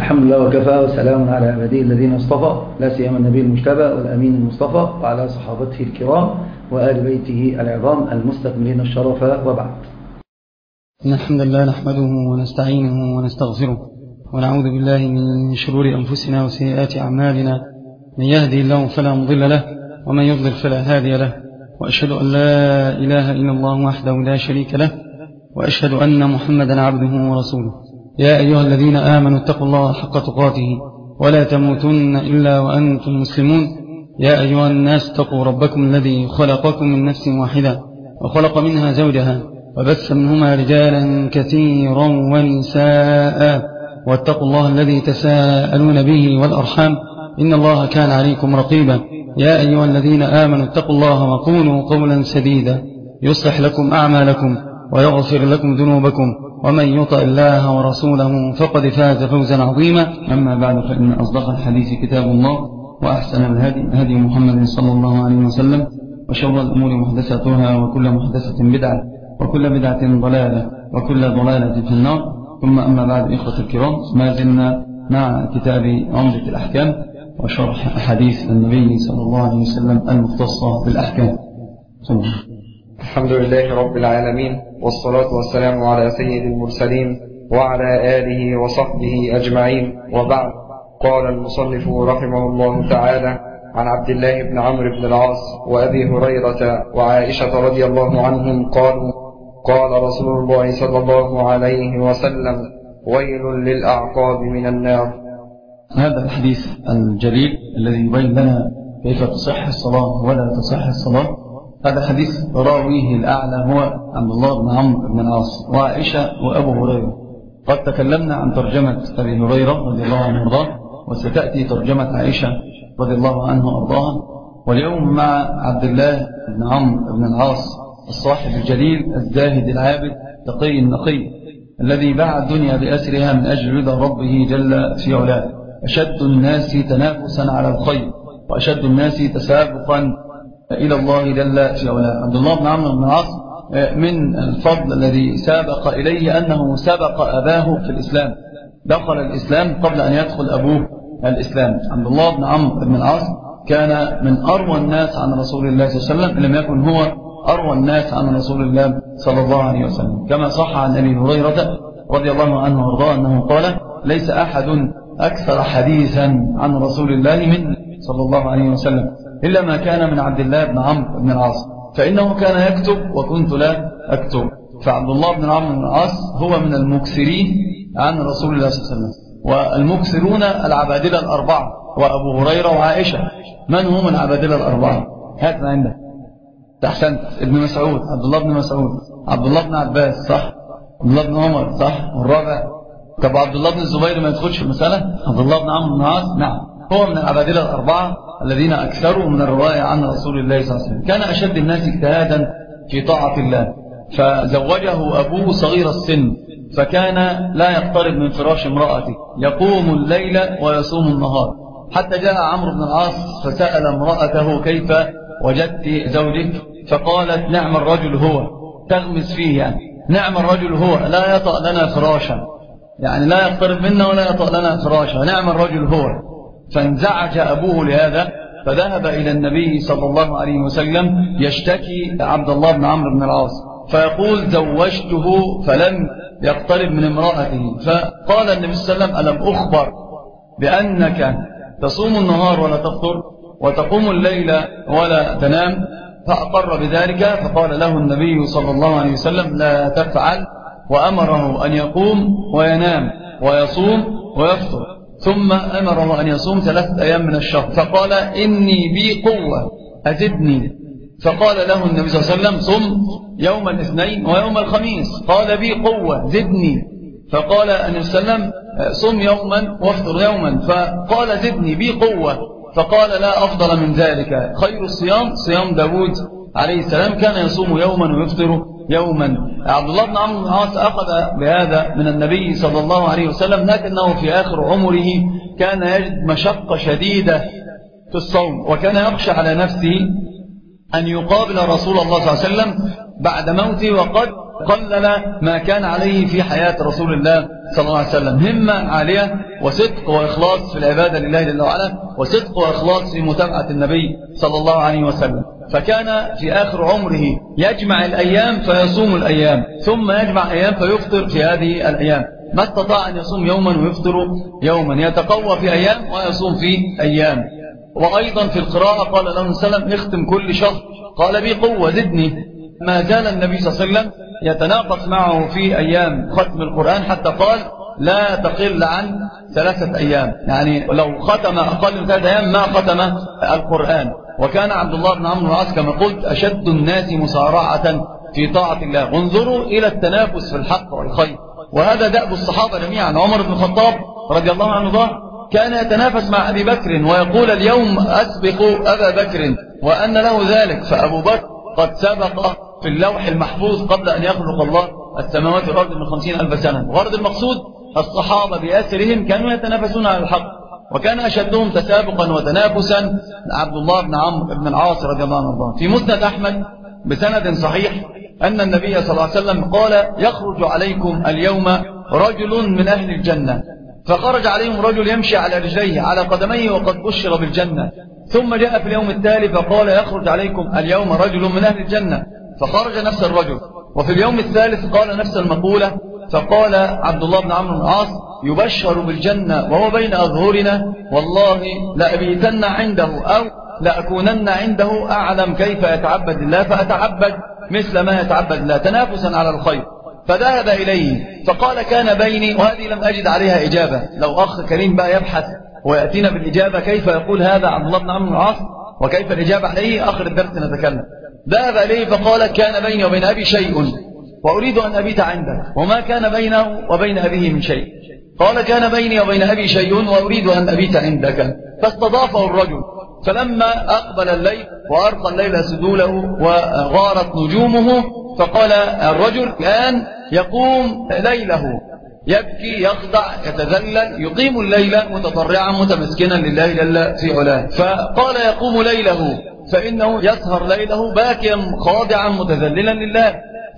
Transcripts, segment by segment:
الحمد لله وكفى وسلام على عباده الذين اصطفى، لا سيما النبي المجتبى والأمين المصطفى وعلى صحابته الكرام وآل بيته العظام المستكملين الشرف، وبعد. إن الحمد لله نحمده ونستعينه ونستغفره ونعوذ بالله من شرور أنفسنا وسيئات أعمالنا، من يهدي الله فلا مضل له ومن يضلل فلا هادي له، وأشهد أن لا إله إلا الله وحده لا شريك له، وأشهد أن محمدا عبده ورسوله. يا أيها الذين آمنوا اتقوا الله حق تقاته ولا تموتن إلا وأنتم مسلمون. يا أيها الناس اتقوا ربكم الذي خلقكم من نفس واحدة وخلق منها زوجها وبث منهما رجالا كثيرا ونساء، واتقوا الله الذي تساءلون به والأرحام إن الله كان عليكم رقيبا. يا أيها الذين آمنوا اتقوا الله وقولوا قولا سديدا يصلح لكم أعمالكم ويغفر لكم ذنوبكم، ومن يطع الله ورسوله فقد فاز فوزا عظيما. أما بعد، فإن أصدق الحديث كتاب الله، وأحسن الهدي هدي محمد صلى الله عليه وسلم، وشر الأمور محدثاتها، وكل محدثة بدعة، وكل بدعة ضلالة، وكل ضلالة في النار. ثم أما بعد، إخوة الكرام، ما زلنا مع كتاب عمدة الأحكام وشرح حديث النبي صلى الله عليه وسلم المختصة بالأحكام. الحمد لله رب العالمين، والصلاة والسلام على سيد المرسلين وعلى آله وصحبه أجمعين، وبعد. قال المصنف رحمه الله تعالى: عن عبد الله بن عمرو بن العاص وأبي هريرة وعائشة رضي الله عنهم قالوا: قال رسول الله صلى الله عليه وسلم: ويل للأعقاب من النار. هذا الحديث الجليل الذي يبين لنا كيف تصح الصلاة ولا تصح الصلاة، هذا حديث راويه الأعلى هو عبد الله بن عمرو بن العاص وعائشة وأبو هريرة. قد تكلمنا عن ترجمة أبي هريرة رضي الله عنه وارضاه، وستأتي ترجمة عائشة رضي الله عنه وارضاها. واليوم مع عبد الله بن عمرو بن العاص، الصاحب الجليل الزاهد العابد تقي النقي، الذي باع الدنيا بأسرها من أجل رضا ربه جل في علاه، أشد الناس تنافسا على الخير، وأشد الناس تسابقا إلى الله جل في علاه. عبد الله بن عمرو بن العاص من الفضل الذي سابق إليه أنه سبق أباه في الإسلام، دخل الإسلام قبل أن يدخل أبوه الإسلام. عبد الله بن عمرو بن العاص كان من أروى الناس عن رسول الله صلى الله عليه وسلم، إن لم يكن هو أروى الناس عن رسول الله صلى الله عليه وسلم، كما صح عن أبي هريرة رضي الله عنه وارضاه أنه قال: ليس أحد أكثر حديثا عن رسول الله منه صلى الله عليه وسلم إلا ما كان من عبد الله بن عمرو بن العاص، فإنه كان يكتب وكنت لا أكتب. فعبد الله بن عمرو بن العاص هو من المكثرين عن رسول الله صلى الله عليه وسلم. والمكثرون العبادلة الأربعة، وأبو هريرة وعائشة. من هم العبادلة الأربعة؟ هات ما عندك. أحسنت. ابن مسعود، عبد الله بن مسعود، عبد الله بن عباس، صح، عبد الله بن عمر، صح، والرابع طب عبد الله بن الزبير ما يدخلش في المسألة؟ عبد الله بن عمرو بن العاص، نعم، هو من العبادلة الأربعة الذين أكثروا من الرواية عن رسول الله صلى الله عليه وسلم. كان أشد الناس اجتهادا في طاعة الله، فزوجه أبوه صغير السن، فكان لا يقترب من فراش امرأته، يقوم الليل ويصوم النهار. حتى جاء عمرو بن العاص فسأل امرأته: كيف وجدت زوجك؟ فقالت: نعم الرجل هو، تغمس فيه، يعني نعم الرجل هو، لا يطأ لنا فراشا، يعني لا يقترب منا ولا يطأ لنا فراشا، نعم الرجل هو. فانزعج أبوه لهذا، فذهب إلى النبي صلى الله عليه وسلم يشتكي عبد الله بن عمرو بن العاص، فيقول: زوجته فلم يقترب من امرأته. فقال النبي صلى الله عليه وسلم: ألم أخبر بأنك تصوم النهار ولا تفطر وتقوم الليل ولا تنام؟ فأقر بذلك. فقال له النبي صلى الله عليه وسلم: لا تفعل، وأمره أن يقوم وينام ويصوم ويفطر، ثم أمره أن يصوم 3 أيام من الشهر. فقال: إني بي قوة أزدني. فقال له النبي صلى الله عليه وسلم: صم يوم الاثنين ويوم الخميس. قال: بي قوة زدني. فقال النبي صلى الله عليه وسلم: صم يوما وافطر يوما. فقال: زدني بي قوة. فقال: لا أفضل من ذلك، خير الصيام صيام داود عليه السلام، كان يصوم يوما ويفطر يوما. عبد الله بن عمرو بن العاص أخذ بهذا من النبي صلى الله عليه وسلم، لكنه في آخر عمره كان يجد مشقة شديدة في الصوم، وكان يخشى على نفسه أن يقابل رسول الله صلى الله عليه وسلم بعد موته وقد قلل ما كان عليه في حياة رسول الله صلى الله عليه وسلم، همة عالية وصدق وإخلاص في العبادة لله جل وعلا، وصدق وإخلاص في متابعة النبي صلى الله عليه وسلم. فكان في آخر عمره يجمع الأيام فيصوم الأيام، ثم يجمع أيام فيفطر في هذه الأيام، ما استطاع أن يصوم يوما ويفطر يوما، يتقوى في أيام ويصوم في أيام. وأيضا في القراءة قال له النبي صلى الله عليه وسلم اختم كل شهر، قال بي قوة زدني. ما زال النبي صلى الله عليه وسلم يتناقص معه في أيام ختم القرآن، حتى قال لا تقل عن 3 أيام، يعني لو ختم أقل من 3 أيام ما ختم القرآن. وكان عبد الله بن عمرو بن العاص كما قلت أشد الناس مسارعة في طاعة الله. وانظروا إلى التنافس في الحق والخير، وهذا دأب الصحابة جميعا. عمر بن الخطاب رضي الله عنه كان يتنافس مع أبي بكر ويقول اليوم أسبق أبا بكر، وأن له ذلك، فأبو بكر قد سبق في اللوح المحفوظ قبل أن يخلق الله السماوات والأرض من 50,000 سنة. وغرض المقصود الصحابة بأسرهم كانوا يتنافسون على الحق، وكان أشدهم تسابقا وتنافسا عبد الله بن عمرو بن العاص رضي الله عنه. في مسند أحمد بسند صحيح أن النبي صلى الله عليه وسلم قال يخرج عليكم اليوم رجل من أهل الجنة، فخرج عليهم رجل يمشي على رجليه على قدميه وقد بشر بالجنة، ثم جاء في اليوم التالي فقال يخرج عليكم اليوم رجل من أهل الجنة، فخرج نفس الرجل. وفي اليوم الثالث قال نفس المقولة، فقال عبد الله بن عمرو بن العاص يبشر بالجنة وهو بين أظهرنا، والله لأبيتن عنده أو لأكونن عنده أعلم كيف يتعبد الله فأتعبد مثل ما يتعبد الله، تنافسا على الخير. فذهب إليه فقال كان بيني، وهذه لم أجد عليها إجابة، لو أخ كريم بقى يبحث ويأتينا بالإجابة كيف يقول هذا عبد الله بن عمرو بن العاص وكيف الإجابة عليه، آخر الدرس نتكلم. ذهب إليه فقال كان بيني وبين أبي شيء وأريد أن أبيت عندك، وما كان بينه وبين أبيه من شيء. قال كان بيني وبين أبي شيء وأريد أن أبيت عندك، فاستضافه الرجل. فلما أقبل الليل وأرقى الليل سدوله وغارت نجومه، فقال الرجل الآن يقوم ليله، يبكي يخضع يتذلل، يقيم الليل متضرعا متمسكنا لله جل في علاه. فقال يقوم ليله فإنه يسهر ليله باكيا خاضعا متذللا لله.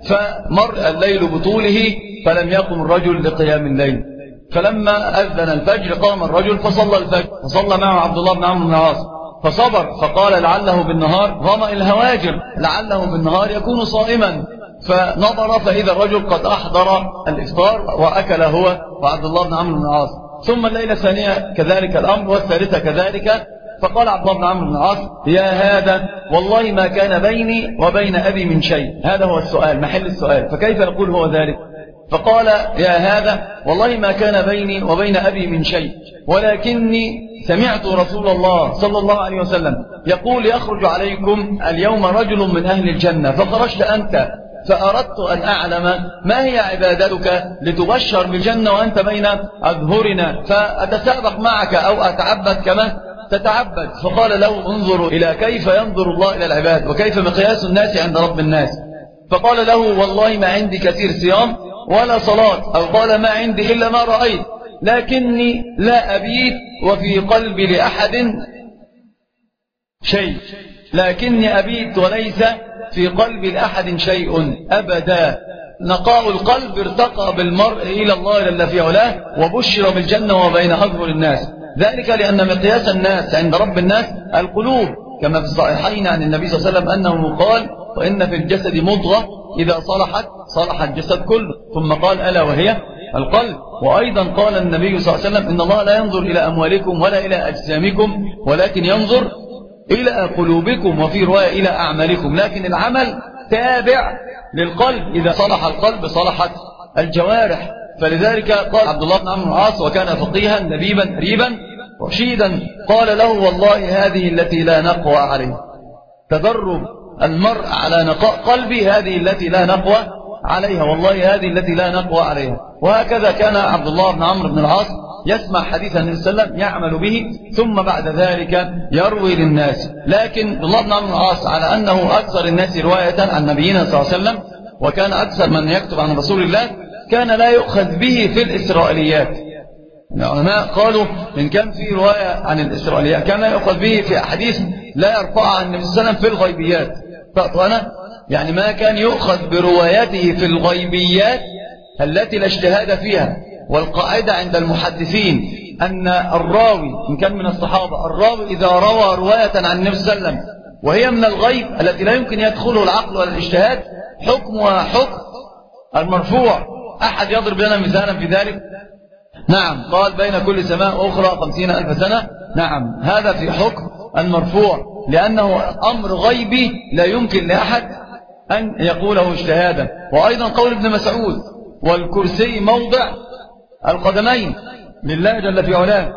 فمر الليل بطوله فلم يقم الرجل لقيام الليل. فلما أذن الفجر قام الرجل فصلى الفجر، فصلى معه عبد الله بن عمرو بن العاص، فصبر فقال لعله بالنهار ظمأ الهواجر، لعله بالنهار يكون صائما. فنظر فإذا الرجل قد أحضر الإفطار وأكل هو وعبد الله بن عمرو بن العاص. ثم الليلة الثانية كذلك الأمر، والثالثة كذلك. فقال عبد الله بن عمرو بن العاص يا هذا والله ما كان بيني وبين أبي من شيء. هذا هو السؤال، محل السؤال، فكيف يقول هو ذلك؟ فقال يا هذا والله ما كان بيني وبين أبي من شيء، ولكني سمعت رسول الله صلى الله عليه وسلم يقول يخرج عليكم اليوم رجل من أهل الجنة، فخرجت أنت، فأردت أن أعلم ما هي عبادتك لتبشر بالجنة وأنت بين أظهرنا، فأتسابق معك أو أتعبد كما تتعبد. فقال له انظروا إلى كيف ينظر الله إلى العباد وكيف مقياس الناس عند رب الناس. فقال له والله ما عندي كثير صيام ولا صلاة، أو قال ما عندي إلا ما رأيت، لكني لا أبيت وفي قلبي لأحد شيء، لكني أبيت وليس في قلبي لأحد شيء أبدا. نقاء القلب ارتقى بالمرء إلى الله جل في علاه وبشر بالجنة وبين أظهر الناس، ذلك لأن مقياس الناس عند رب الناس القلوب، كما في الصحيحين عن النبي صلى الله عليه وسلم أنه قال وإن في الجسد مضغة إذا صلحت صلح الجسد كله، ثم قال ألا وهي القلب. وأيضا قال النبي صلى الله عليه وسلم إن الله لا ينظر إلى أموالكم ولا إلى أجسامكم ولكن ينظر إلى قلوبكم، وفي رواية إلى أعمالكم، لكن العمل تابع للقلب، إذا صلح القلب صلحت الجوارح. فلذلك قال عبد الله بن عمرو بن العاص وكان فقيها لبيبا قريبا رشيدا، قال له والله هذه التي لا نقوى عليها، تدرب المرء على نقاء قلبي هذه التي لا نقوى عليها، والله هذه التي لا نقوى عليها. وهكذا كان عبد الله بن عمرو بن العاص يسمع حديث النبي صلى الله عليه وسلم يعمل به ثم بعد ذلك يروي للناس. لكن عبد الله بن عمرو بن العاص على أنه أكثر الناس رواية عن نبينا صلى الله عليه وسلم وكان أكثر من يكتب عن رسول الله، كان لا يؤخذ به في الإسرائيليات. العلماء قالوا إن كان في رواية عن الإسرائيليات كان يؤخذ به في أحاديث لا يرفعها عن النبي صلى الله عليه وسلم في الغيبيات. فأنا يعني ما كان يؤخذ بروايته في الغيبيات التي لا اجتهاد فيها. والقاعدة عند المحدثين أن الراوي إن كان من الصحابة، الراوي إذا روى رواية عن النبي صلى الله عليه وسلم وهي من الغيب التي لا يمكن يدخله العقل ولا الاجتهاد، حكمها حكم المرفوع. أحد يضرب لنا مثالا في ذلك؟ نعم، قال بين كل سماء وأخرى 50,000 سنة. نعم، هذا في حكم المرفوع، لأنه أمر غيبي لا يمكن لأحد أن يقوله اجتهادا. وأيضا قول ابن مسعود: والكرسي موضع القدمين لله جل في علاه.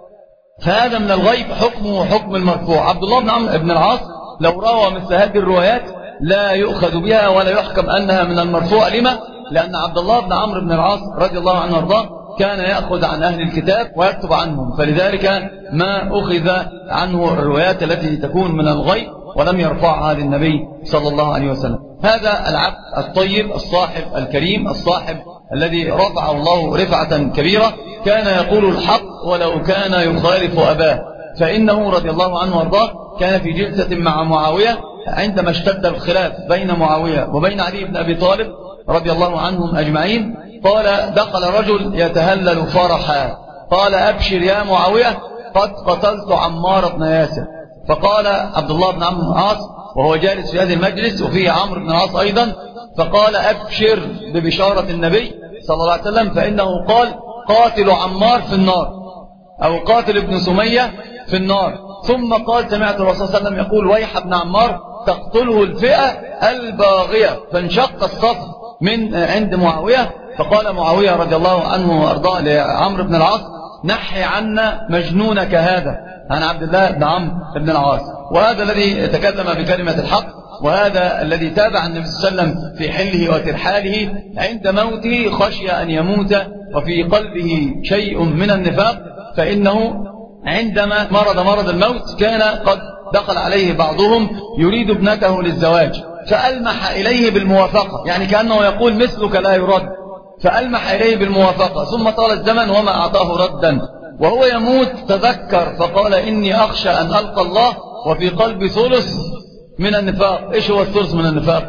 فهذا من الغيب حكمه حكم المرفوع. عبد الله بن عمرو بن العاص لو روى مثل هذه الروايات لا يؤخذ بها ولا يحكم أنها من المرفوع. لما؟ لأن عبد الله بن عمرو بن العاص رضي الله عنه وارضاه كان يأخذ عن أهل الكتاب ويكتب عنهم، فلذلك ما أخذ عنه الروايات التي تكون من الغيب ولم يرفعها للنبي صلى الله عليه وسلم. هذا العبد الطيب الصاحب الكريم الصاحب الذي رفعه الله رفعة كبيرة، كان يقول الحق ولو كان يخالف أباه. فإنه رضي الله عنه وارضاه كان في جلسة مع معاوية عندما اشتد الخلاف بين معاوية وبين علي بن أبي طالب رضي الله عنهم أجمعين، قال: دخل رجل يتهلل فرحا، قال: أبشر يا معاوية، قد قتلت عمار بن ياسر. فقال عبد الله بن عمرو بن العاص وهو جالس في هذا المجلس وفيه عمرو بن العاص أيضا، فقال: أبشر ببشارة النبي صلى الله عليه وسلم، فإنه قال: قاتل عمار في النار، أو قاتل ابن سمية في النار. ثم قال: سمعت الرسول صلى الله عليه وسلم يقول: ويح ابن عمار تقتله الفئة الباغية. فانشق الصف من عند معاوية، فقال معاوية رضي الله عنه وأرضاه لعمرو بن العاص: نحي عنا مجنونك هذا، عن عبد الله بن عمرو بن العاص. وهذا الذي تكلم بكلمة الحق، وهذا الذي تابع النبي صلى الله عليه وسلم في حله وترحاله عند موته، خشي أن يموت وفي قلبه شيء من النفاق، فإنه عندما مرض الموت كان قد دخل عليه بعضهم يريد ابنته للزواج، فألمح إليه بالموافقة، يعني كأنه يقول: مثلك لا يرد، فألمح إليه بالموافقة. ثم طال الزمن وما أعطاه ردا، وهو يموت تذكر فقال: إني أخشى أن ألقى الله وفي قلبي ثلث من النفاق. إيش هو الثلث من النفاق؟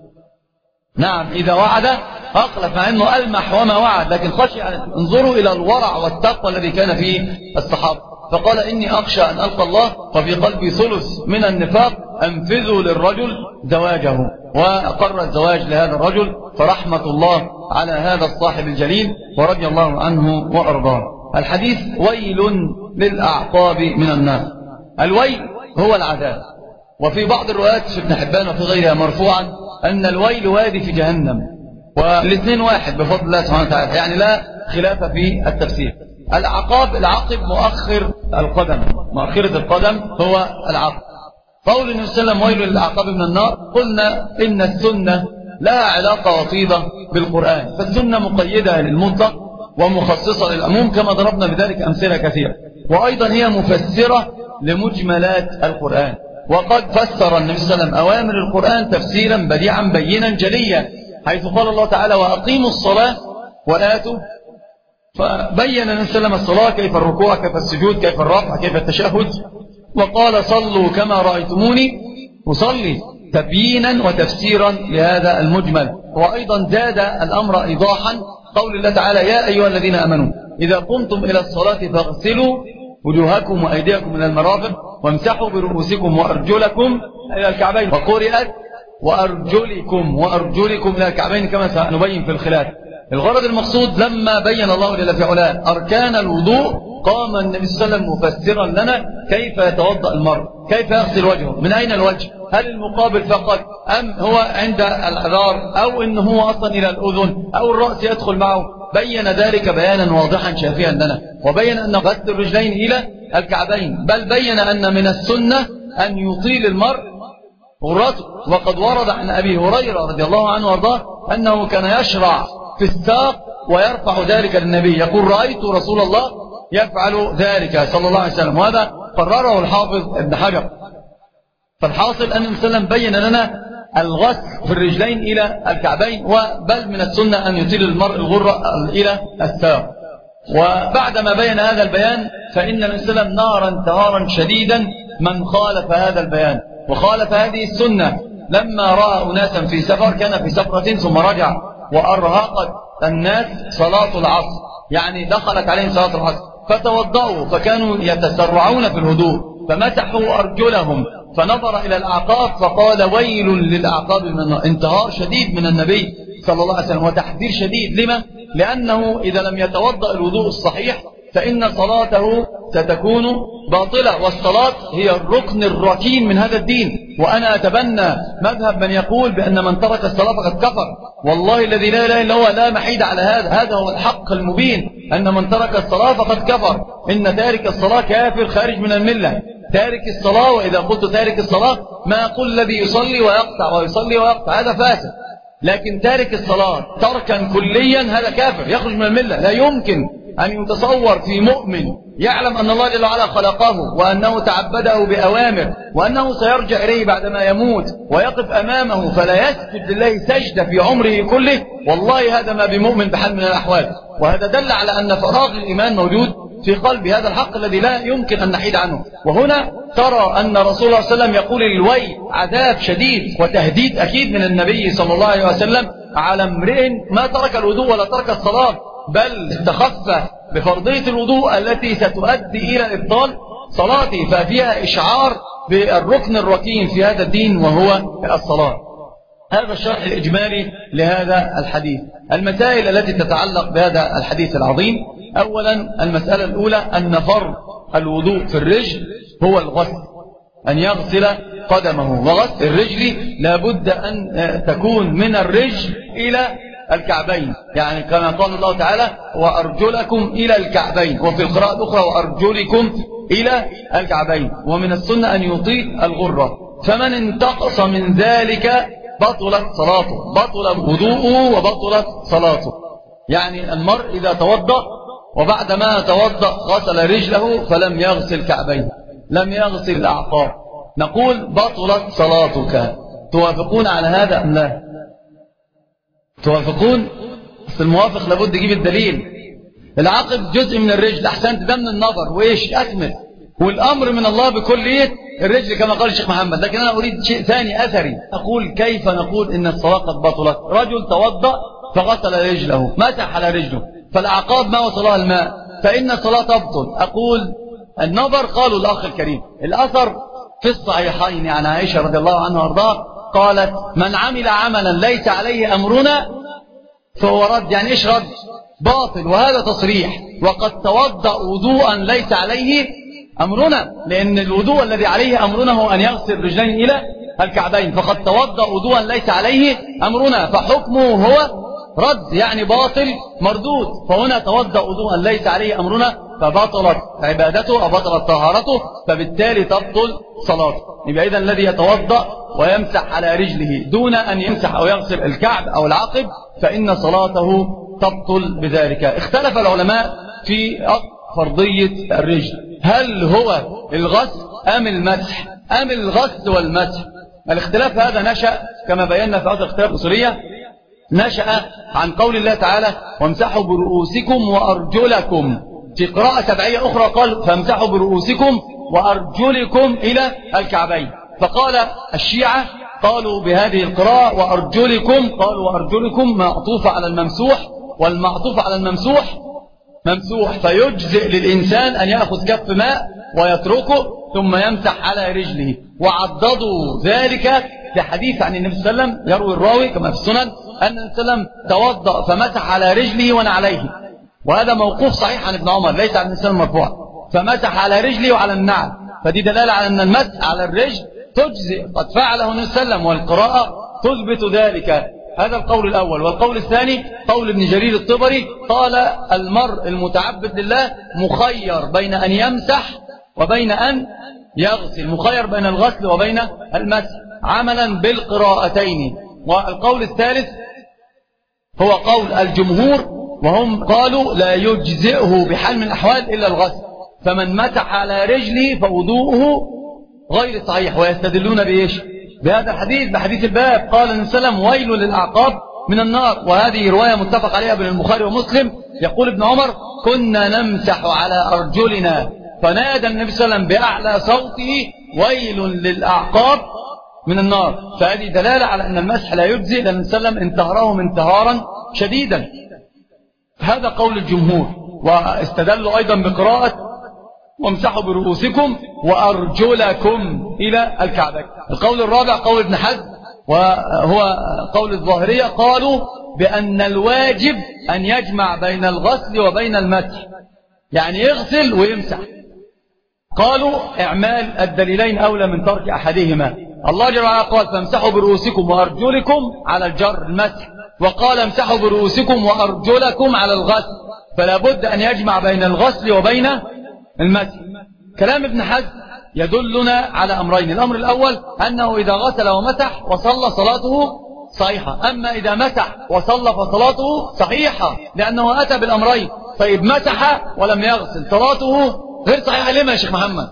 نعم، إذا وعد أخلف، مع أنه ألمح وما وعد، لكن خشي أن انظروا إلى الورع والتقوى الذي كان فيه الصحابة. فقال: إني أخشى أن ألقى الله وفي قلبي ثلث من النفاق، أنفذوا للرجل زواجه. وأقر الزواج لهذا الرجل، فرحمة الله على هذا الصاحب الجليل ورضي الله عنه وأرضاه. الحديث: ويل للأعقاب من النار. الويل هو العذاب. وفي بعض الروايات في ابن حبان وفي غيرها مرفوعا أن الويل وادي في جهنم، والاثنين واحد بفضل الله سبحانه وتعالى، يعني لا خلاف في التفسير. العقاب، العقب مؤخر القدم، مؤخرة القدم هو العقب. قول النبي صلى الله عليه وسلم: ويل للأعقاب من النار، قلنا إن السنة لها علاقة وطيدة بالقرآن، فالسنة مقيدة للمطلق ومخصصة للعموم كما ضربنا بذلك أمثلة كثيرة، وأيضا هي مفسرة لمجملات القرآن. وقد فسر النبي صلى الله عليه وسلم أوامر القرآن تفسيرا بديعا بينا جليا، حيث قال الله تعالى: وأقيموا الصلاة وآتوا. فبين النبي صلى الله عليه وسلم الصلاة، كيف الركوع، كيف السجود، كيف الرفع، كيف التشهد، وقال: صلوا كما رأيتموني أصلي، تبيينا وتفسيرا لهذا المجمل. وأيضا زاد الأمر إيضاحا قول الله تعالى: يا أيها الذين آمنوا إذا قمتم إلى الصلاة فاغسلوا وجوهكم وأيديكم من المرافق وامسحوا برؤوسكم وأرجلكم إلى الكعبين، وقرئت وأرجلكم إلى الكعبين كما سنبين في الخلاف. الغرض المقصود لما بين الله جل في علاه أركان الوضوء، قام النبي صلى الله عليه وسلم مفسرا لنا كيف يتوضأ المرء، كيف يغسل وجهه، من أين الوجه، هل المقابل فقط أم هو عند العذار، أو إنه هو أصلا إلى الأذن، أو الرأس يدخل معه. بين ذلك بيانا واضحا شافيا لنا، وبين أن غسل الرجلين إلى الكعبين، بل بين أن من السنة أن يطيل المرء غرته. وقد ورد عن أبي هريرة رضي الله عنه وارضاه أنه كان يشرع في الساق ويرفع ذلك للنبي، يقول: رأيت رسول الله يفعل ذلك صلى الله عليه وسلم. وهذا قرره الحافظ ابن حجر. فالحاصل أن النبي صلى الله عليه وسلم بين لنا الغسل في الرجلين إلى الكعبين، وبل من السنة أن يطيل المرء الغرة إلى الساق. وبعدما بين هذا البيان فإن النبي صلى الله عليه وسلم نارا شديدا من خالف هذا البيان وخالف هذه السنة، لما رأى أناسا في سفر، كان في سفرة ثم رجع وأرهقت الناس صلاة العصر، يعني دخلت عليهم صلاة العصر فتوضأوا، فكانوا يتسرعون في الهدوء فمسحوا أرجلهم، فنظر إلى الأعقاب فقال ويل للأعقاب من النار. انتهار شديد من النبي صلى الله عليه وسلم وتحذير شديد. لما؟ لأنه إذا لم يتوضأ الوضوء الصحيح فإن صلاته ستكون باطلة، والصلاة هي الركن الركين من هذا الدين. وأنا أتبنى مذهب من يقول بأن من ترك الصلاة فقد كفر، والله الذي لا إله إلا هو لا محيد على هذا، هذا هو الحق المبين، أن من ترك الصلاة فقد كفر، إن تارك الصلاة كافر خارج من الملة. تارك الصلاة، وإذا قلت تارك الصلاة ما أقول الذي يصلي ويقطع ويصلي ويقطع، هذا فاسد، لكن تارك الصلاة تركا كليا هذا كافر يخرج من الملة. لا يمكن أن يتصور في مؤمن يعلم أن الله جل وعلا خلقه وأنه تعبده بأوامر وأنه سيرجع إليه بعدما يموت ويقف أمامه فلا يسجد لله سجدة في عمره كله، والله هذا ما بمؤمن بحال من الأحوال. وهذا دل على أن فراغ الإيمان موجود في قلب هذا الحق الذي لا يمكن أن نحيد عنه. وهنا ترى أن رسول الله صلى الله عليه وسلم يقول الويل، عذاب شديد وتهديد أكيد من النبي صلى الله عليه وسلم على امرئ ما ترك الوضوء ولا ترك الصلاة، بل استخف بفرضية الوضوء التي ستؤدي إلى إبطال صلاته، ففيها إشعار بالركن الركين في هذا الدين وهو الصلاة. هذا الشرح الإجمالي لهذا الحديث. المسائل التي تتعلق بهذا الحديث العظيم: أولا المسألة الأولى أن فرض الوضوء في الرجل هو الغسل، أن يغسل قدمه، وغسل الرجل لابد أن تكون من الرجل إلى الكعبين، يعني كما قال الله تعالى وأرجلكم إلى الكعبين، وفي القراءة الأخرى وأرجلكم إلى الكعبين. ومن السنة أن يطيل الغرة، فمن انتقص من ذلك بطلت صلاته، بطل وضوءه وبطلت صلاته. يعني المرء إذا توضأ وبعدما توضأ غسل رجله فلم يغسل كعبين، لم يغسل الأعقاب، نقول بطلت صلاتك. توافقون على هذا أم لا؟ توافقون؟ بس الموافق لابد يجيب الدليل. العقب جزء من الرجل، أحسنت، ده من النظر وإيش أكمل، والأمر من الله بكلية الرجل كما قال الشيخ محمد. لكن أنا أريد شيء ثاني أثري، أقول كيف نقول إن الصلاة قد بطلت؟ رجل توضأ فغسل رجله، مسح على رجله، فالأعقاب ما وصلها الماء، فإن الصلاة تبطل. أقول النظر، قالوا الأخ الكريم الأثر في الصحيحين عن عائشة رضي الله عنها وارضاها قالت من عمل عملا ليس عليه أمرنا فهو رد. يعني إيش رد؟ باطل، وهذا تصريح. وقد توضأ وضوءا ليس عليه أمرنا، لأن الوضوء الذي عليه أمرنا هو أن يغسل الرجلين إلى الكعبين، فقد توضأ وضوءا ليس عليه أمرنا فحكمه هو رد، يعني باطل مردود. فهنا توضأ وضوءا ليس عليه أمرنا فبطلت عبادته أو بطلت طهارته، فبالتالي تبطل صلاته. يبقى إذن الذي يتوضأ ويمسح على رجله دون أن يمسح أو يغسل الكعب أو العقب فإن صلاته تبطل بذلك. اختلف العلماء في فرضية الرجل، هل هو الغسل أم المسح أم الغسل والمسح؟ الاختلاف هذا نشأ كما بينا في هذا الاختلاف الأصولية، نشأ عن قول الله تعالى وامسحوا برؤوسكم وأرجلكم. في قراءة سبعية أخرى قال فامسحوا برؤوسكم وأرجلكم إلى الكعبين. فقال الشيعة قالوا بهذه القراءة وأرجلكم، قالوا وأرجلكم معطوف على الممسوح، والمعطوف على الممسوح ممسوح، فيجزئ للإنسان أن يأخذ كف ماء ويتركه ثم يمسح على رجله. وعضدوا ذلك في حديث عن النبي صلى الله عليه وسلم، يروي الراوي كما في السنن أن النبي صلى الله عليه وسلم توضأ فمسح على رجله ونعليه، وهذا موقوف صحيح عن ابن عمر ليس عن النبي صلى الله عليه وسلم مرفوع، فمسح على رجله وعلى النعل، فدي دلالة على أن المسح على الرجل تجزئ، قد فعله النبي صلى الله عليه وسلم، والقراءة تثبت ذلك. هذا القول الأول. والقول الثاني قول ابن جرير الطبري قال المرء المتعبد لله مخير بين أن يمسح وبين أن يغسل، مخير بين الغسل وبين المسح عملا بالقراءتين. والقول الثالث هو قول الجمهور، وهم قالوا لا يجزئه بحال من الأحوال إلا الغسل، فمن مسح على رجله فوضوءه غير صحيح. ويستدلون بإيش؟ بهذا الحديث، بحديث الباب، قال النبي صلى الله عليه وسلم ويل للأعقاب من النار، وهذه رواية متفق عليها بين البخاري ومسلم. يقول ابن عمر كنا نمسح على أرجلنا فنادى النبي صلى الله عليه وسلم بأعلى صوته ويل للأعقاب من النار. فهذه دلالة على أن المسح لا يجزئ، لأن سلم انتهرهم انتهارا شديدا. هذا قول الجمهور. واستدلوا أيضا بقراءة وامسحوا برؤوسكم وأرجلكم إلى الكعبين. القول الرابع قول ابن حزم وهو قول الظاهرية، قالوا بأن الواجب أن يجمع بين الغسل وبين المسح، يعني يغسل ويمسح. قالوا إعمال الدليلين أولى من ترك أحدهما. الله جل وعلا قال فامسحوا برؤوسكم وأرجلكم على الجر المسح، وقال امسحوا برؤوسكم وأرجلكم على الغسل، فلا بد أن يجمع بين الغسل وبين المسح. كلام ابن حزم يدلنا على أمرين. الأمر الأول أنه إذا غسل ومسح وصلى صلاته صحيحة، أما إذا مسح وصلى فصلاته صحيحة، لأنه أتى بالأمرين. طيب مسح ولم يغسل صلاته غير صحيحة. لما يا شيخ محمد؟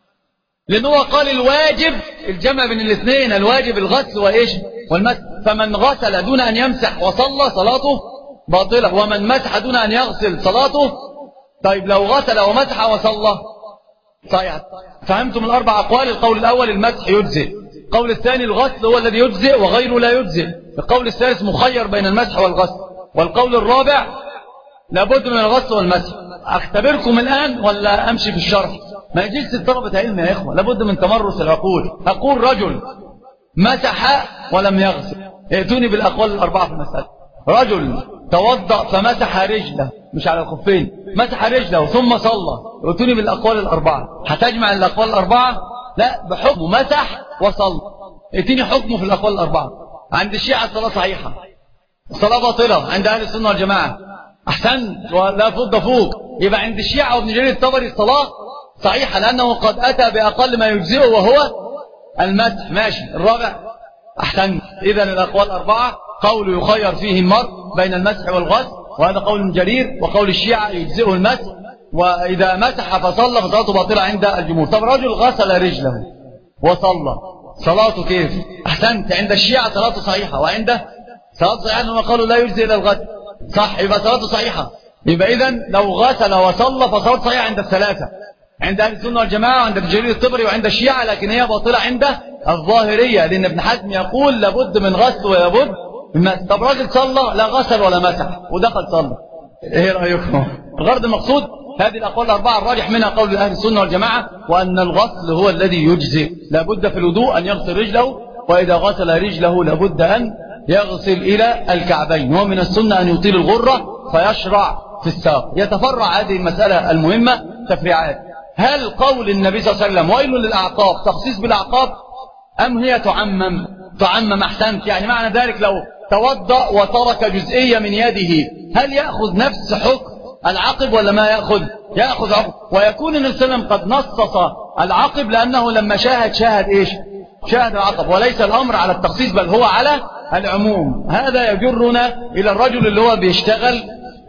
لأنه قال الواجب الجمع بين الاثنين، الواجب الغسل وإيش والمسح. فمن غسل دون أن يمسح وصلى صلاته باطلة، ومن مسح دون أن يغسل صلاته. طيب لو غسل ومسح وصلى صحيح. فهمتم الأربع أقوال؟ القول الأول المسح يجزئ، القول الثاني الغسل هو الذي يجزئ وغيره لا يجزئ، القول الثالث مخير بين المسح والغسل، والقول الرابع لابد من الغسل والمسح. أختبركم الآن ولا أمشي في الشرح؟ ما يجلس طلبة علم يا إخوة، لابد من تمرس العقول. أقول رجل مسح ولم يغسل، ائتوني بالأقوال الأربعة في المسألة. رجل توضأ فمسح رجله، مش على الخفين، مسح رجله ثم صلى، ائتوني بالأقوال الأربعة. هتجمع الأقوال الأربعة؟ لا، بحكمه مسح وصلى. ائتني حكمه في الأقوال الأربعة. عند الشيعة الصلاة صحيحة، الصلاة باطلة. عند أهل السنة والجماعة أحسن ولا فض فوق. يبقى عند الشيعة وابن جرير الطبري الصلاة صحيحة، لأنه قد أتى بأقل ما يجزئه وهو المسح. ماشي. الرابع أحسن. إذن الأقوال أربعة. قول يخير فيه المرء بين المسح والغسل، وهذا قول ابن جرير، وقول الشيعة يجزئه المسح، وإذا مسح فصلى فصلاته باطلة عند الجمهور. طب رجل غسل رجله وصلى، صلاته كيف؟ أحسنت. عند الشيعة صلاته صحيحة، وعنده صلاته صحيحة أنهم قالوا لا يجزئ إلى الغسل. صح، يبقى صلاته صحيحة. يبقى إذن لو غسل وصلى فصلاته صحيحة عند الثلاثة، عند أهل السنة والجماعة وعند ابن جرير الطبري وعند الشيعة، لكن هي باطلة عند الظاهرية، لأن ابن حزم يقول لابد من غسل ولابد من مسح. طب راجل صلى لا غسل ولا مسح ودخل صلى، ايه رأيكم؟ الغرض المقصود هذه الأقوال الأربعة الراجح منها قول أهل السنة والجماعة، وأن الغسل هو الذي يجزئ. لابد في الوضوء أن يغسل رجله، وإذا غسل رجله لابد أن يغسل إلى الكعبين، ومن السنة أن يطيل الغرة فيشرع في الساق. يتفرع هذه المسألة المهمة تفريعات. هل قول النبي صلى الله عليه وسلم ويل للأعقاب تخصيص بالأعقاب، أم هي تعمم؟ أحسنت. يعني معنى ذلك لو توضأ وترك جزئية من يده هل يأخذ نفس حكم العقب ولا ما يأخذ عقب؟ ويكون النبي صلى الله عليه وسلم قد نصص العقب، لأنه لما شاهد إيش؟ شاهد العقب، وليس الأمر على التخصيص بل هو على العموم. هذا يجرنا إلى الرجل اللي هو بيشتغل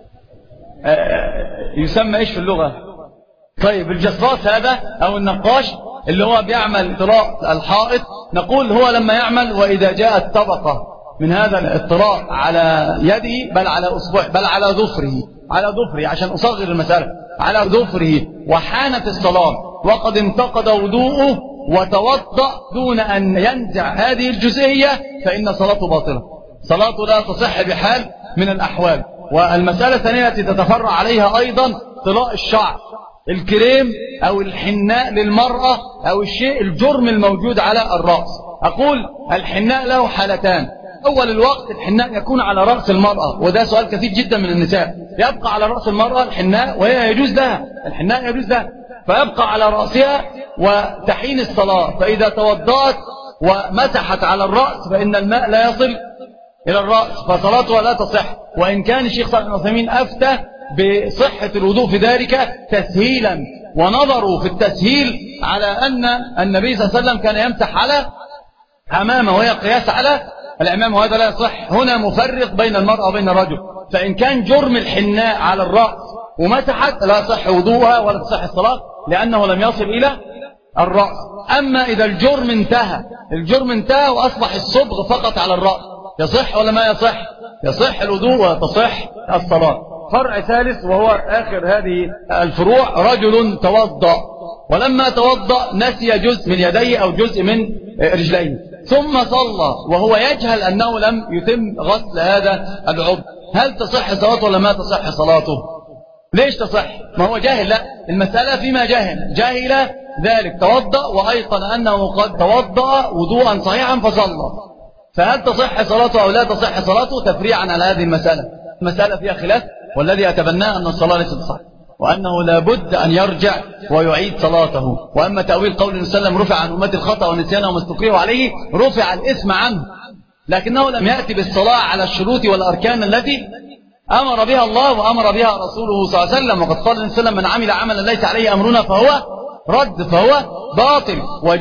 يسمى إيش في اللغة؟ طيب الجصاص هذا أو النقاش اللي هو بيعمل اطلاء الحائط، نقول هو لما يعمل وإذا جاءت طبقة من هذا الاطلاء على يده بل على أصبعه بل على ظفره عشان أصغر المسألة، على ظفره، وحانت الصلاة وقد انتقد وضوءه وتوضأ دون أن ينزع هذه الجزئية، فإن صلاته باطلة، صلاته لا تصح بحال من الأحوال. والمسألة الثانية التي تتفرع عليها أيضا طلاء الشعر، الكريم أو الحناء للمرأة أو الشيء الجرم الموجود على الرأس. أقول الحناء له حالتان. أول الوقت الحناء يكون على رأس المرأة، وده سؤال كثير جدا من النساء، يبقى على رأس المرأة الحناء وهي يجوز لها، الحناء يجوز لها، فيبقى على رأسها وتحين الصلاة. فإذا توضأت ومسحت على الرأس فإن الماء لا يصل إلى الرأس فصلاتها لا تصح. وإن كان الشيخ صالح بن عثيمين أفتى بصحة الوضوء في ذلك تسهيلا، ونظروا في التسهيل على أن النبي صلى الله عليه وسلم كان يمسح على عمامة وهي قياس على العمامة، وهذا لا يصح. هنا مفرق بين المرأة وبين الرجل، فإن كان جرم الحناء على الرأس ومسحت لا يصح وضوءها ولا تصح الصلاة لأنه لم يصل إلى الرأس. أما إذا الجرم انتهى وأصبح الصبغ فقط على الرأس، يصح ولا ما يصح؟ يصح الوضوء وتصح الصلاة. فرع ثالث وهو آخر هذه الفروع، رجل توضأ ولما توضأ نسي جزء من يديه أو جزء من رجليه، ثم صلى وهو يجهل أنه لم يتم غسل هذا العضو، هل تصح صلاته ولا ما تصح صلاته؟ ليش تصح؟ ما هو جاهل، لا، المسألة فيما جاهل ذلك، توضأ وأيقن أنه قد توضأ وضوءا صحيحا فصلى، فهل تصح صلاته أو لا تصح صلاته؟ تفريعا على هذه المسألة فيها خلاف، والذي أتبناه أن الصلاة ليست صح، وأنه لابد أن يرجع ويعيد صلاته. وأما تأويل قول النبي صلى الله عليه وسلم رفع عن أمتي الخطأ والنسيان وما استكرهوا عليه، رفع الإثم عنه، لكنه لم يأتي بالصلاة على الشروط والأركان التي أمر بها الله وأمر بها رسوله صلى الله عليه وسلم. وقد قال النبي صلى الله عليه وسلم: من عمل عملا ليس عليه أمرنا فهو رد، فهو باطل،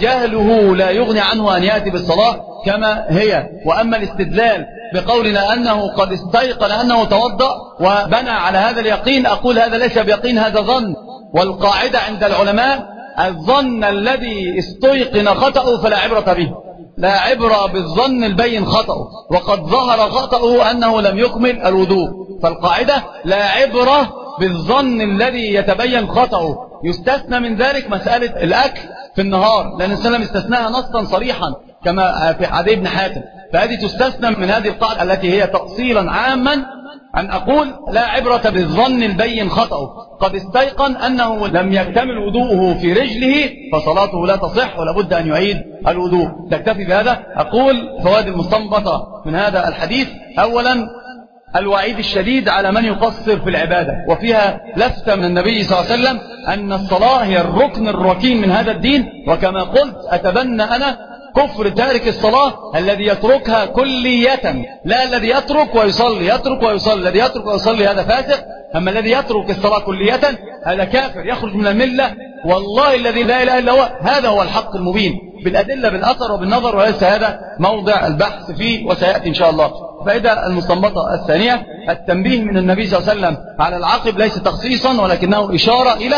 وجهله لا يغني عنه أن يأتي بالصلاة كما هي. وأما الاستدلال بقولنا أنه قد استيقن أنه توضأ وبنى على هذا اليقين، أقول هذا ليس بيقين، هذا ظن، والقاعدة عند العلماء: الظن الذي استيقن خطأه فلا عبرة به، لا عبرة بالظن البين خطأه، وقد ظهر خطأه أنه لم يكمل الوضوء، فالقاعدة لا عبرة بالظن الذي يتبين خطأه. يستثنى من ذلك مسألة الأكل في النهار، لأن السلام استثناها نصا صريحا كما في عدي بن حاتم، فهذه تستثنى من هذه القاعدة التي هي تأصيلا عاما، أن أقول لا عبرة بالظن البين خطأه، قد استيقن أنه لم يكتمل وضوءه في رجله فصلاته لا تصح ولا بد أن يعيد الوضوء. تكتفي بهذا. أقول فوائد المستنبطة من هذا الحديث: أولا الوعيد الشديد على من يقصر في العبادة، وفيها لفتة من النبي صلى الله عليه وسلم أن الصلاة هي الركن الركين من هذا الدين، وكما قلت أتبنى أنا كفر تارك الصلاة الذي يتركها كلية، لا الذي يترك ويصلي، الذي يترك ويصلي هذا فاسق، أما الذي يترك الصلاة كلية هذا كافر يخرج من الملة، والله الذي لا إله إلا هو، هذا هو الحق المبين بالأدلة بالأثر وبالنظر، وليس هذا موضع البحث فيه، وسيأتي إن شاء الله. فإذا المستنبطة الثانية: التنبيه من النبي صلى الله عليه وسلم على العقب ليس تخصيصا ولكنه إشارة إلى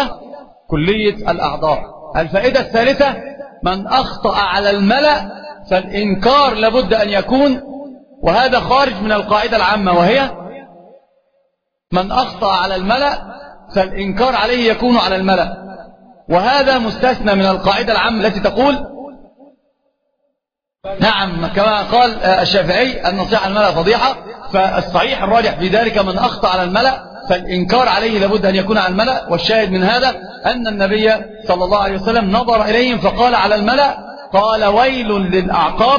كلية الأعضاء. الفائدة الثالثة: من أخطأ على الملأ فالإنكار لابد أن يكون، وهذا خارج من القاعدة العامة، وهي من أخطأ على الملأ فالإنكار عليه يكون على الملأ، وهذا مستثنى من القاعدة العامة التي تقول نعم كما قال الشافعي: النصيحة على الملأ فضيحة. فالصحيح الراجح في ذلك: من أخطأ على الملأ فالإنكار عليه لابد أن يكون على الملأ. والشاهد من هذا أن النبي صلى الله عليه وسلم نظر إليهم فقال على الملأ، قال: ويل للأعقاب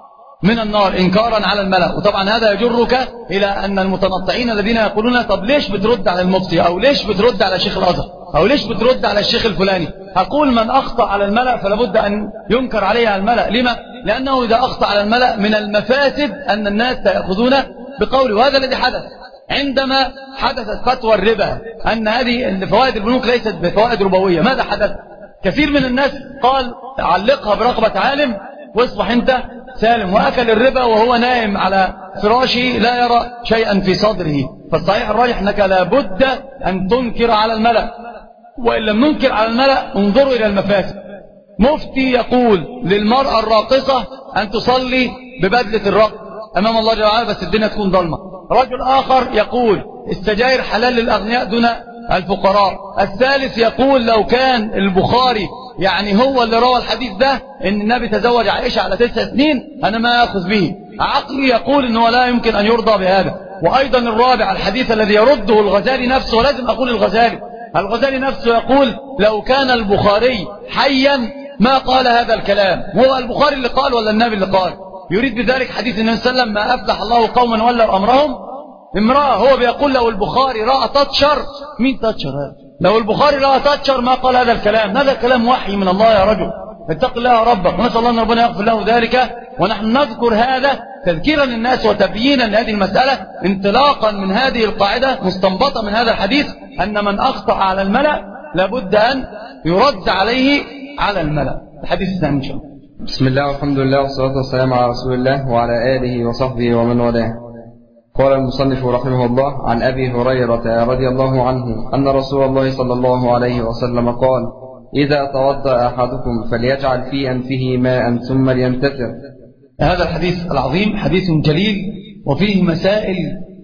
من النار، إنكارا على الملأ. وطبعا هذا يجرك إلى أن المتنطعين الذين يقولون: طب ليش بترد على المفتي، أو ليش بترد على شيخ الأزهر، أو ليش بترد على الشيخ الفلاني؟ أقول: من أخطأ على الملأ فلابد أن ينكر عليه على الملأ. لما؟ لأنه إذا أخطأ على الملأ من المفاسد أن الناس سيأخذون بقوله، وهذا الذي حدث عندما حدثت فتوى الربا، أن هذه فوائد البنوك ليست بفوائد ربوية. ماذا حدث؟ كثير من الناس قال: علقها برقبة عالم واصبح أنت سالم، وأكل الربا وهو نائم على فراشه لا يرى شيئا في صدره. فالصحيح الراجح أنك لابد أن تنكر على الملأ، وإن لم ننكر على الملأ انظروا إلى المفاسد. مفتي يقول للمرأة الراقصة أن تصلي ببدلة الرقص أمام الله جل وعلا بس الدنيا تكون ظلمة. رجل آخر يقول السجاير حلال للأغنياء دون الفقراء. الثالث يقول لو كان البخاري يعني هو اللي روى الحديث ده ان النبي تزوج عائشة على 9 سنين انا ما اخذ به. عقلي يقول انه لا يمكن ان يرضى بهذا. وايضا الرابع الحديث الذي يرده الغزالي نفسه، ولازم اقول الغزالي نفسه يقول لو كان البخاري حيا ما قال هذا الكلام. هو البخاري اللي قال ولا النبي اللي قال؟ يريد بذلك حديث النبي صلى الله عليه وسلم ما أفلح الله قوما ولوا أمرهم امرأة. هو بيقول لو البخاري رأى تتشر، مين تتشر هذا؟ لو البخاري رأى تتشر ما قال هذا الكلام. هذا الكلام وحي من الله يا رجل، اتق الله ربك، ونسأل الله أن ربنا يغفر له ذلك. ونحن نذكر هذا تذكيرا للناس وتبيينا لهذه المسألة انطلاقا من هذه القاعدة مستنبطة من هذا الحديث أن من أخطأ على الملأ لابد أن يرد عليه على الملأ. الحديث الثاني إن شاء الله. بسم الله والحمد لله والصلاة والسلام على رسول الله وعلى آله وصحبه ومن والاه. قال المصنف رحمه الله عن أبي هريرة رضي الله عنه أن رسول الله صلى الله عليه وسلم قال إذا توضأ أحدكم فليجعل في أنفه ماء ثم لينتثر. هذا الحديث العظيم حديث جليل وفيه مسائل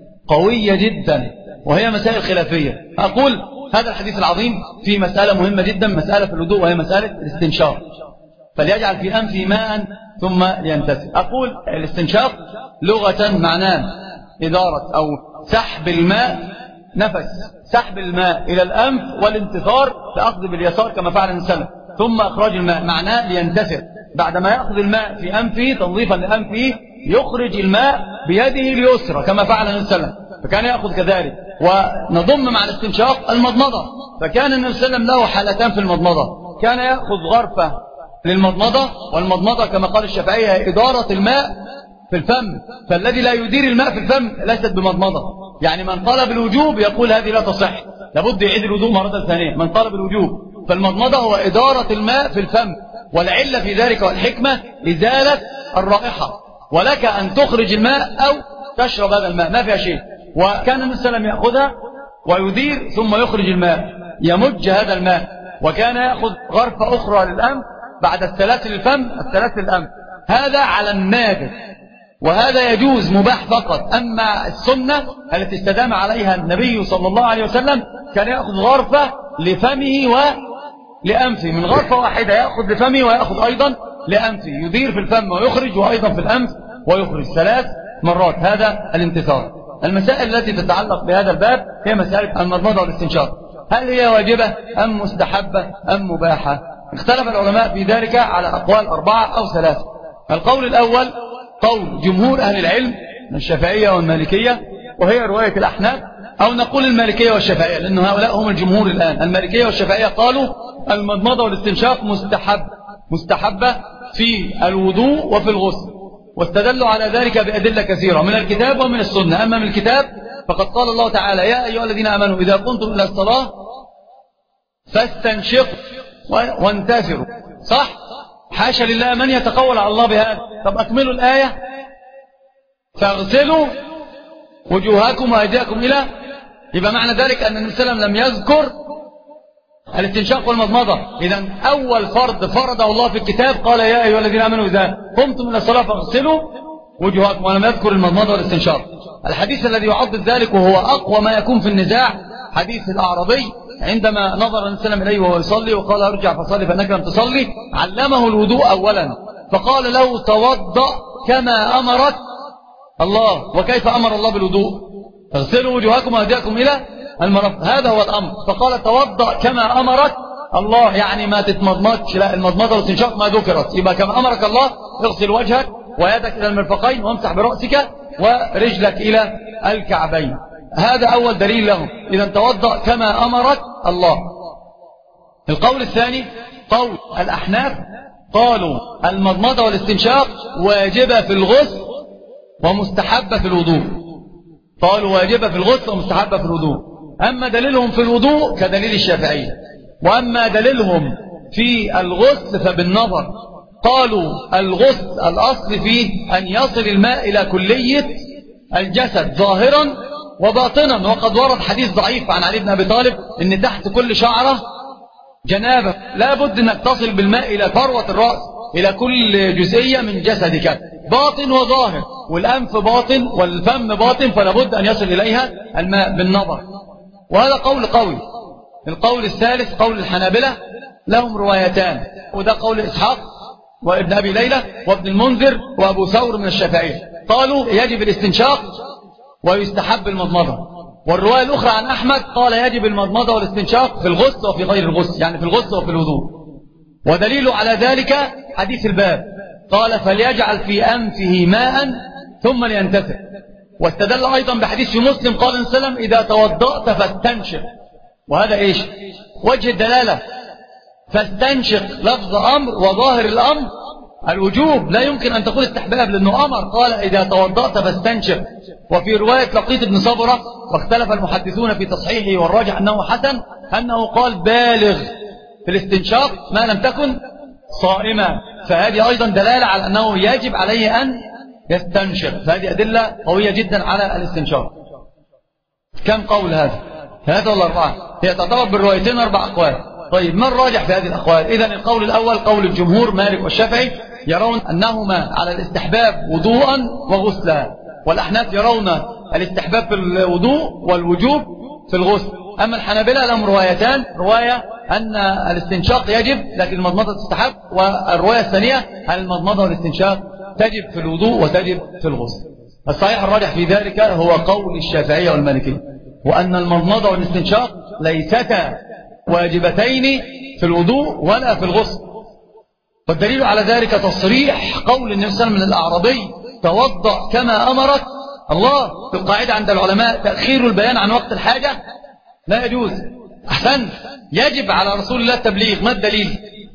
قوية جدا وهي مسائل خلافية. أقول هذا الحديث العظيم فيه مسألة مهمة جدا، مسألة في الوضوء وهي مسألة الاستنشاق. فليجعل في أنفه ماء ثم لينتثر. أقول الاستنشاق لغة معناه إدارة أو سحب الماء، نفس سحب الماء إلى الأنف والانتثار لأخذ باليسار كما فعل الإنسان، ثم إخراج الماء معناه لينتثر. بعدما يأخذ الماء في أنفه تنظيفا لأنفه يخرج الماء بيده اليسرى كما فعل الإنسان، فكان يأخذ كذلك. ونضم مع الاستنشاق المضمضة، فكان النبي صلى الله عليه وسلم له حالتان في المضمضة، كان يأخذ غرفة للمضمضة، والمضمضة كما قال الشافعي هي إدارة الماء في الفم، فالذي لا يدير الماء في الفم ليست بمضمضة. يعني من طلب الوجوب يقول هذه لا تصح، لابد يعيد الوضوء مرة ثانية من طلب الوجوب. فالمضمضة هو إدارة الماء في الفم، والعلة في ذلك والحكمة إزالة الرائحة، ولك أن تخرج الماء أو تشرب هذا الماء ما فيها شيء. وكان النبي صلى الله عليه وسلم يأخذها ويدير ثم يخرج الماء، يمج هذا الماء، وكان يأخذ غرفة أخرى للأنف بعد الثلاث للفم الثلاث للأنف. هذا على النادر، وهذا يجوز مباح فقط. أما السنة التي استدام عليها النبي صلى الله عليه وسلم كان يأخذ غرفة لفمه ولأنفه، من غرفة واحدة يأخذ لفمه ويأخذ أيضا لأنفه، يدير في الفم ويخرج وأيضا في الأنف ويخرج 3 مرات. هذا الانتثار. المسائل التي تتعلق بهذا الباب هي مسألة المضمضة والاستنشاق، هل هي واجبة أم مستحبة أم مباحة؟ اختلف العلماء في ذلك على أقوال 4 أو 3. القول الأول قول جمهور أهل العلم من الشافعية والمالكية، وهي رواية الأحناف، أو نقول المالكية والشافعية لأن هؤلاء هم الجمهور الآن. المالكية والشافعية قالوا المضمضة والاستنشاق مستحبة في الوضوء وفي الغسل، واستدلوا على ذلك بأدلة كثيرة من الكتاب ومن السنة. أما من الكتاب فقد قال الله تعالى يا أيها الذين آمنوا إذا قمتم إلى الصلاة فاستنشقوا وانتثروا. صح؟ حاشا لله من يتقول على الله بهذا. طب أكملوا الآية فاغسلوا وجوهكم وأيديكم إلى، يبقى معنى ذلك أن النبي صلى الله عليه وسلم لم يذكر الاستنشاق والمضمضة. إذن أول فرض فرضه الله في الكتاب قال يا أيها الذين آمنوا إذا قمتم إلى الصلاة فاغسلوا وجوهكم، ولم يذكر المضمضة والاستنشاق. الحديث الذي يعضد ذلك وهو أقوى ما يكون في النزاع حديث الأعرابي عندما نظر النبي صلى الله عليه وسلم إليه وهو يصلي وقال ارجع فصلي فإنك لم تصلي، علمه الوضوء أولا فقال له توضأ كما أمرك الله. وكيف أمر الله بالوضوء؟ اغسلوا وجوهكم وأيديكم إلى المرافق، هذا هو الأمر. فقال توضأ كما أمرك الله، يعني ما تتمضمضش، لا المضمضة والاستنشاق ما ذكرت، يبقى كما أمرك الله اغسل وجهك ويدك إلى المرفقين وامسح برأسك ورجلك إلى الكعبين. هذا أول دليل لهم، إذا توضأ كما أمرك الله. القول الثاني قول الأحناف، قالوا المضمضة والاستنشاق واجبة في الغسل ومستحبة في الوضوء. قالوا واجبة في الغسل ومستحبة في الوضوء. أما دليلهم في الوضوء كدليل الشافعية، وأما دليلهم في الغسل فبالنظر. قالوا الغسل الأصل فيه أن يصل الماء إلى كلية الجسد ظاهرا وباطنا، وقد ورد حديث ضعيف عن علي بن أبي طالب إن تحت كل شعرة جنابة، لا بد أنك تصل بالماء إلى فروة الرأس، إلى كل جزئية من جسدك، باطن وظاهر، والأنف باطن والفم باطن، فلا بد أن يصل إليها الماء بالنظر. وهذا قول قوي. القول الثالث قول الحنابلة، لهم روايتان، وده قول إسحاق وابن أبي ليلى وابن المنذر وأبو ثور من الشافعية، قالوا يجب الاستنشاق ويستحب المضمضة. والرواية الأخرى عن أحمد قال يجب المضمضة والاستنشاق في الغسل وفي غير الغسل، يعني في الغسل وفي الوضوء. ودليل على ذلك حديث الباب، قال فليجعل في أنفه ماء ثم لينتثر. واستدل أيضا بحديث في مسلم قال النبي صلى الله عليه وسلم إذا توضأت فاستنشق، وهذا إيش؟ وجه الدلالة. فاستنشق لفظ أمر، وظاهر الأمر الوجوب، لا يمكن أن تقول استحباب لأنه أمر، قال إذا توضأت فاستنشق. وفي رواية لقيط بن صبرة واختلف المحدثون في تصحيحه والراجح أنه حسن، أنه قال بالغ في الاستنشاق ما لم تكن صائما، فهذه أيضا دلالة على أنه يجب عليه أن يستنشق، فهذه أدلة قوية جدا على الاستنشاق. كم قول هذا؟ 3 ولا 4؟ هي تعتبر بالروايتين 4 أقوال. طيب ما الراجح في هذه الأقوال؟ إذن القول الأول قول الجمهور مالك والشافعي، يرون أنهما على الاستحباب وضوءا وغسلا، والأحناف يرون الاستحباب في الوضوء والوجوب في الغسل. أما الحنابلة لهم روايتان، رواية أن الاستنشاق يجب لكن المضمضة تستحب، والرواية الثانية أن المضمضة والاستنشاق تجب في الوضوء وتجب في الغسل. الصحيح الراجح في ذلك هو قول الشافعية والمالكية، وأن المضمضة والاستنشاق ليستا واجبتين في الوضوء ولا في الغسل. والدليل على ذلك تصريح قول النبي صلى الله عليه وسلم للأعرابي: توضأ كما أمرك الله. القاعدة عند العلماء تأخير البيان عن وقت الحاجة لا يجوز. أحسن، يجب على رسول الله التبليغ. ما الدليل؟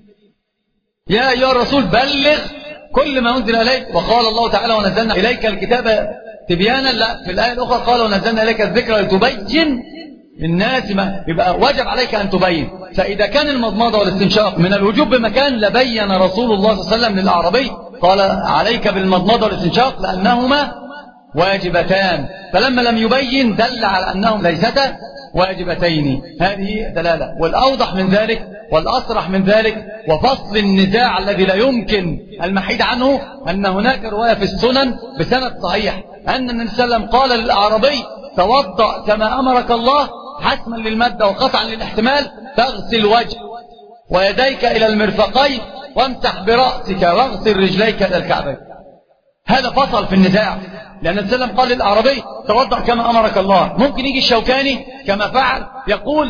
يا أيها الرسول بلغ كل ما أنزل إليك. وقال الله تعالى: ونزلنا إليك الكتاب تبيانا. لا، في الآية الأخرى قال: ونزلنا إليك الذكر لتبين للناس ما. يبقى واجب عليك أن تبين. فإذا كان المضمضة والاستنشاق من الوجوب بمكان لبين رسول الله صلى الله عليه وسلم للأعرابي قال: عليك بالمضمضة والاستنشاق لأنهما واجبتان. فلما لم يبين دل على أنهم ليستا واجبتين. هذه دلالة. والأوضح من ذلك والأصرح من ذلك وفصل النزاع الذي لا يمكن المحيد عنه أن هناك رواية في السنن بسند صحيح أن النبي صلى الله عليه وسلم قال للأعرابي: توضأ كما أمرك الله، حسما للمادة وقطعا للاحتمال، تغسل وجه ويديك إلى المرفقين وامسح برأسك واغسل رجليك إلى الكعبين. هذا فصل في النزاع، لأن النبي صلى الله عليه وسلم قال للأعرابي: توضأ كما أمرك الله. ممكن يجي الشوكاني كما فعل يقول: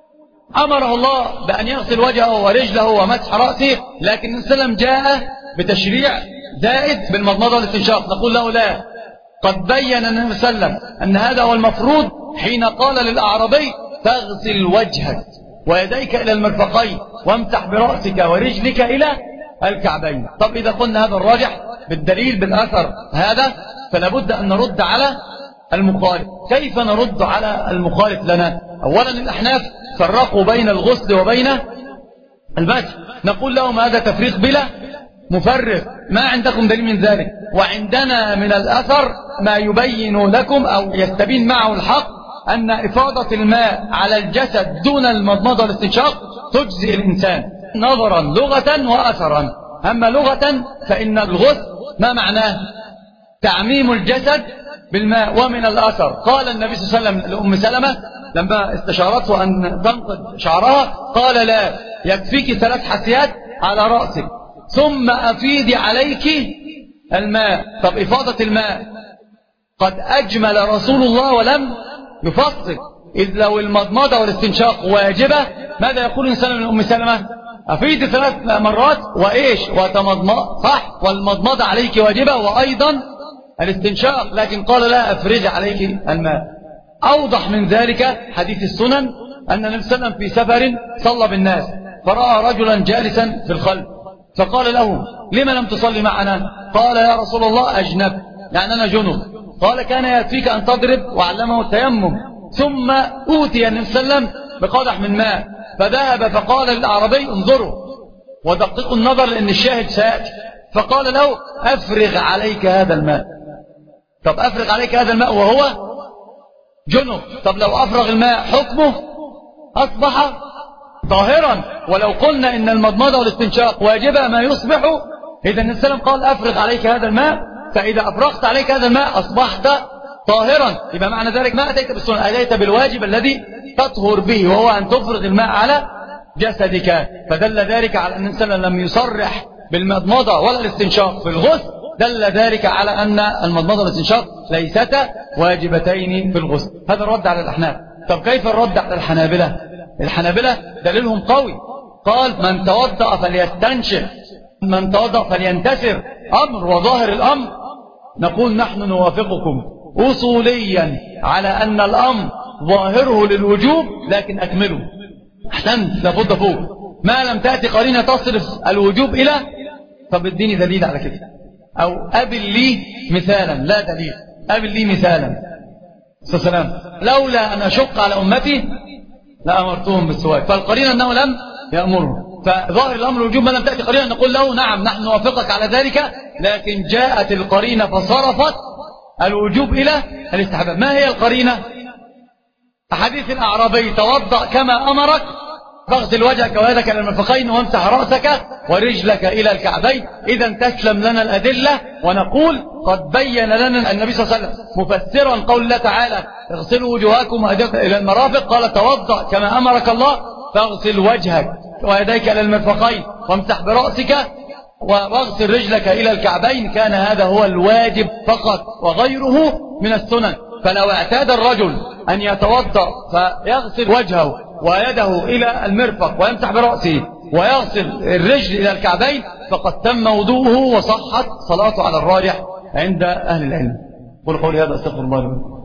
أمره الله بأن يغسل وجهه ورجله ومسح رأسه، لكن النبي صلى الله عليه وسلم جاء بتشريع زائد بالمضمضة والاستنشاق. نقول له: لا، قد بين النبي صلى الله عليه وسلم أن هذا هو المفروض حين قال للأعرابي: تغسل وجهك ويديك إلى المرفقين وامسح برأسك ورجلك إلى الكعبين. طب إذا قلنا هذا الراجح بالدليل بالأثر هذا، فلابد أن نرد على المخالف. كيف نرد على المخالف لنا؟ أولا الأحناف فرقوا بين الغسل وبين المسح. نقول لهم: هذا تفريق بلا مفرق، ما عندكم دليل من ذلك. وعندنا من الأثر ما يبين لكم أو يستبين معه الحق أن إفاضة الماء على الجسد دون المضمضة والاستنشاق تجزئ الإنسان نظرا لغة وأثرا. أما لغة فإن الغسل ما معناه؟ تعميم الجسد بالماء. ومن الأثر قال النبي صلى الله عليه وسلم لأم سلمة لما استشارته أن تنقض شعرها قال: لا، يكفيك 3 حسيات على رأسك ثم أفيدي عليك الماء. طب إفاضة الماء قد أجمل رسول الله ولم يفصل، إذ لو المضمضة والاستنشاق واجبة ماذا يقول الإنسان من أم سلمة؟ أفيد 3 مرات وإيش وتمضمض، صح، والمضمضة عليك واجبة وأيضا الاستنشاق، لكن قال: لا، أفرج عليك الماء. أوضح من ذلك حديث السنن أن النبي صلى الله عليه وسلم في سفر صلى بالناس فرأى رجلا جالسا في الخلف فقال له: لما لم تصلي معنا؟ قال: يا رسول الله أجنب، يعني أنا جنب. قال: كان يكفيك أن تضرب، وعلمه التيمم. ثم أوتي النبي صلى الله عليه وسلم بقدح من ماء فذهب فقال للأعرابي: انظروا ودققوا النظر لأن الشاهد سيأتي. فقال له: أفرغ عليك هذا الماء. طب أفرغ عليك هذا الماء وهو جنب. طب لو أفرغ الماء حكمه أصبح طاهرا. ولو قلنا إن المضمضة والاستنشاق واجبة ما يصبح، إذا النبي صلى الله عليه وسلم قال: أفرغ عليك هذا الماء، فإذا أفرغت عليك هذا الماء أصبحت طاهرا. يبقى معنى ذلك ما أتيت بالسنة، أتيت بالواجب الذي تطهر به، وهو أن تفرغ الماء على جسدك. فدل ذلك على أن الإنسان لم يصرح بالمضمضة ولا الاستنشاق في الغسل، دل ذلك على أن المضمضة والاستنشاق ليستا واجبتين في الغسل. هذا الرد على الأحناف. طب كيف الرد على الحنابلة؟ الحنابلة دليلهم قوي، قال: من توضأ فليستنشق، من توضأ فلينتسر. أمر وظاهر الأمر. نقول: نحن نوافقكم أصوليا على أن الأمر ظاهره للوجوب، لكن أكمله. أحسنت، لابد فوق ما لم تأتي قرينة تصرف الوجوب إلى. طب اديني دليل على كده، أو أبل لي مثالا. لا دليل، أبل لي مثالا. السلام: لولا أن أشق على أمتي لأمرتهم بالسواك. فالقرينة أنه لم يأمرهم، فظاهر الأمر الوجوب ما لم تأتي قرينة نقول له: نعم، نحن نوافقك على ذلك، لكن جاءت القرينة فصرفت الوجوب إلى الاستحباب. ما هي القرينة؟ حديث الأعرابي: توضأ كما أمرك فاغسل وجهك ويدك إلى المرفقين وامسح رأسك ورجلك إلى الكعبين. إذا تسلم لنا الأدلة، ونقول قد بين لنا النبي صلى الله عليه وسلم مفسرا قول الله تعالى: اغسلوا وجوهكم وأيديكم إلى المرافق، قال: توضأ كما أمرك الله فاغسل وجهك ويديك إلى المرفقين وامسح برأسك واغسل رجلك إلى الكعبين، كان هذا هو الواجب فقط وغيره من السنن. فلو اعتاد الرجل أن يتوضأ فيغسل وجهه ويده إلى المرفق ويمسح برأسه ويغسل الرجل إلى الكعبين فقد تم وضوءه وصحت صلاته على الراجح عند أهل العلم. قل قولي هذا، استغفر الله لي.